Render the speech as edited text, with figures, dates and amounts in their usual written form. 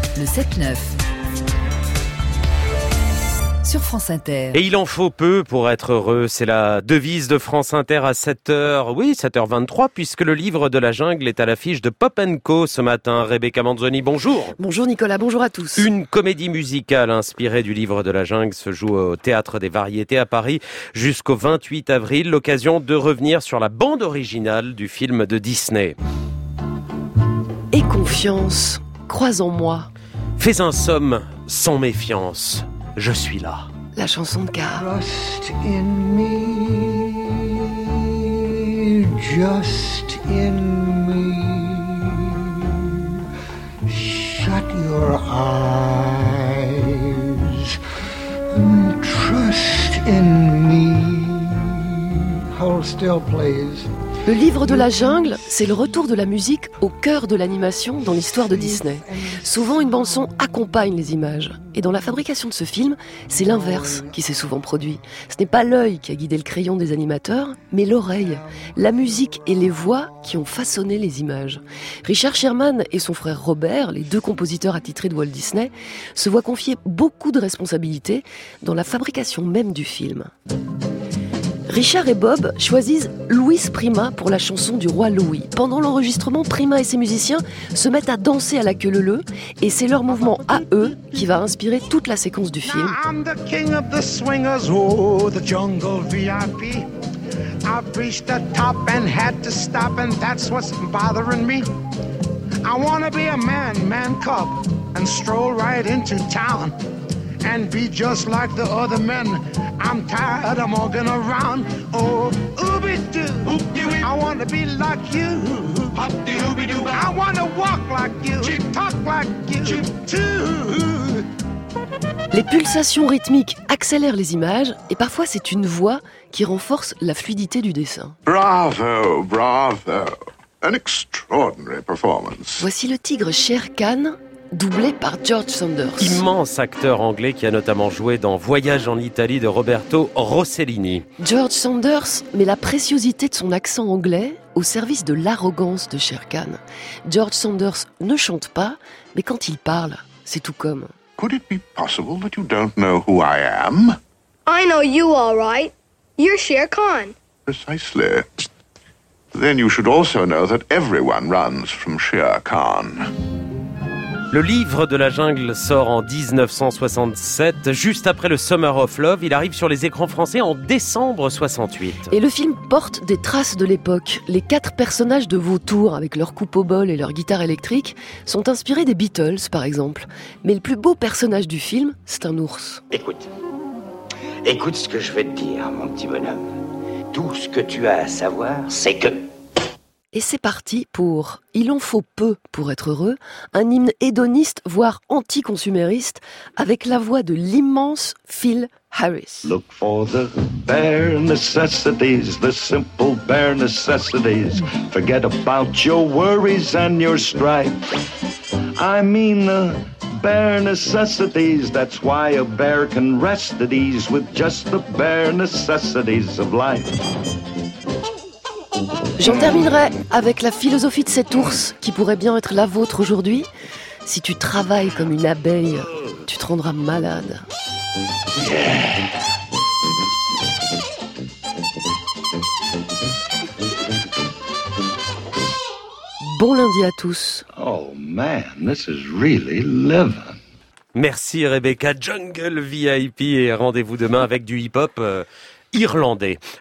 Le 7-9. Sur France Inter. Et il en faut peu pour être heureux. C'est la devise de France Inter à 7h. Oui, 7h23, puisque le livre de la jungle est à l'affiche de Pop & Co ce matin. Rebecca Manzoni, bonjour. Bonjour Nicolas, bonjour à tous. Une comédie musicale inspirée du livre de la jungle se joue au Théâtre des Variétés à Paris jusqu'au 28 avril. L'occasion de revenir sur la bande originale du film de Disney. Et confiance, crois en moi. Fais un somme sans méfiance. Je suis là. La chanson de Car. Trust in me, just in me. Shut your eyes and trust in me. Hold still, please. Le livre de la jungle, c'est le retour de la musique au cœur de l'animation dans l'histoire de Disney. Souvent, une bande-son accompagne les images. Et dans la fabrication de ce film, c'est l'inverse qui s'est souvent produit. Ce n'est pas l'œil qui a guidé le crayon des animateurs, mais l'oreille, la musique et les voix qui ont façonné les images. Richard Sherman et son frère Robert, les deux compositeurs attitrés de Walt Disney, se voient confier beaucoup de responsabilités dans la fabrication même du film. Richard et Bob choisissent Louis Prima pour la chanson du roi Louis. Pendant l'enregistrement, Prima et ses musiciens se mettent à danser à la queue leu-leu et c'est leur mouvement à eux qui va inspirer toute la séquence du film. I'm the king of the swingers, oh, the jungle VIP. I've reached the top and had to stop, and that's what's bothering me. I wanna be a man cub, and stroll right into town, and be just like the other men. I'm tired of walking around. Oh, ooby-doo, I wanna be like you. I wanna walk like you, talk like you, too. Les pulsations rythmiques accélèrent les images et parfois c'est une voix qui renforce la fluidité du dessin. Bravo, bravo. An extraordinary performance. Voici le tigre Shere Khan, doublé par George Sanders. Immense acteur anglais qui a notamment joué dans Voyage en Italie de Roberto Rossellini. George Sanders met la préciosité de son accent anglais au service de l'arrogance de Shere Khan. George Sanders ne chante pas, mais quand il parle, c'est tout comme. Could it be possible that you don't know who I am? I know you all right. You're Shere Khan. Precisely. Then you should also know that everyone runs from Shere Khan. Le livre de la jungle sort en 1967, juste après le Summer of Love. Il arrive sur les écrans français en décembre 68. Et le film porte des traces de l'époque. Les 4 personnages de Vautour, avec leur coupe au bol et leur guitare électrique, sont inspirés des Beatles, par exemple. Mais le plus beau personnage du film, c'est un ours. Écoute ce que je vais te dire, mon petit bonhomme. Tout ce que tu as à savoir, c'est que... Et c'est parti pour Il en faut peu pour être heureux, un hymne hédoniste, voire anti-consumériste, avec la voix de l'immense Phil Harris. Look for the bare necessities, the simple bare necessities. Forget about your worries and your strife. I mean the bare necessities, that's why a bear can rest at ease with just the bare necessities of life. J'en terminerai avec la philosophie de cet ours qui pourrait bien être la vôtre aujourd'hui. Si tu travailles comme une abeille, tu te rendras malade. Bon lundi à tous. Oh man, this is really living. Merci Rebecca, Jungle VIP et rendez-vous demain avec du hip-hop irlandais.